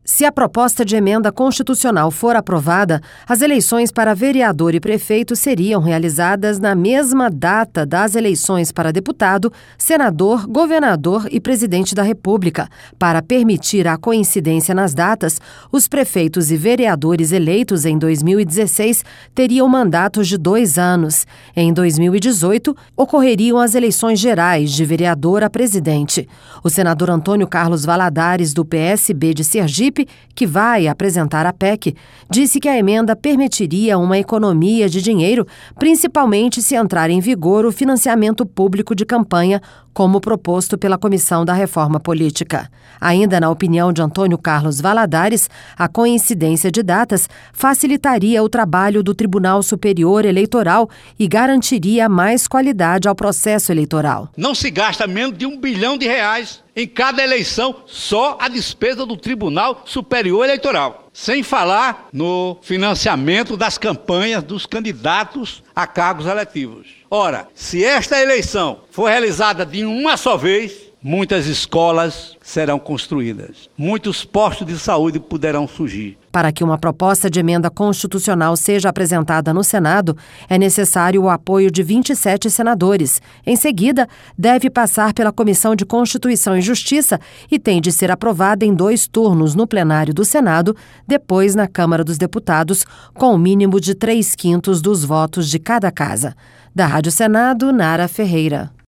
Se a proposta de emenda constitucional for aprovada, as eleições para vereador e prefeito seriam realizadas na mesma data das eleições para deputado, senador, governador e presidente da República. Para permitir a coincidência nas datas, os prefeitos e vereadores eleitos em 2016 teriam mandatos de 2 anos. Em 2018, ocorreriam as eleições gerais de vereador a presidente. O senador Antônio Carlos Valadares, do PSB de Sergipe, que vai apresentar a PEC, disse que a emenda permitiria uma economia de dinheiro, principalmente se entrar em vigor o financiamento público de campanha, como proposto pela Comissão da Reforma Política. Ainda na opinião de Antônio Carlos Valadares, a coincidência de datas facilitaria o trabalho do Tribunal Superior Eleitoral e garantiria mais qualidade ao processo eleitoral. Não se gasta menos de R$1 bilhão em cada eleição, só a despesa do Tribunal Superior Eleitoral. Sem falar no financiamento das campanhas dos candidatos a cargos eletivos. Ora, se esta eleição for realizada de uma só vez, muitas escolas serão construídas, muitos postos de saúde poderão surgir. Para que uma proposta de emenda constitucional seja apresentada no Senado, é necessário o apoio de 27 senadores. Em seguida, deve passar pela Comissão de Constituição e Justiça e tem de ser aprovada em 2 turnos no plenário do Senado, depois na Câmara dos Deputados, com o mínimo de 3/5 dos votos de cada casa. Da Rádio Senado, Nara Ferreira.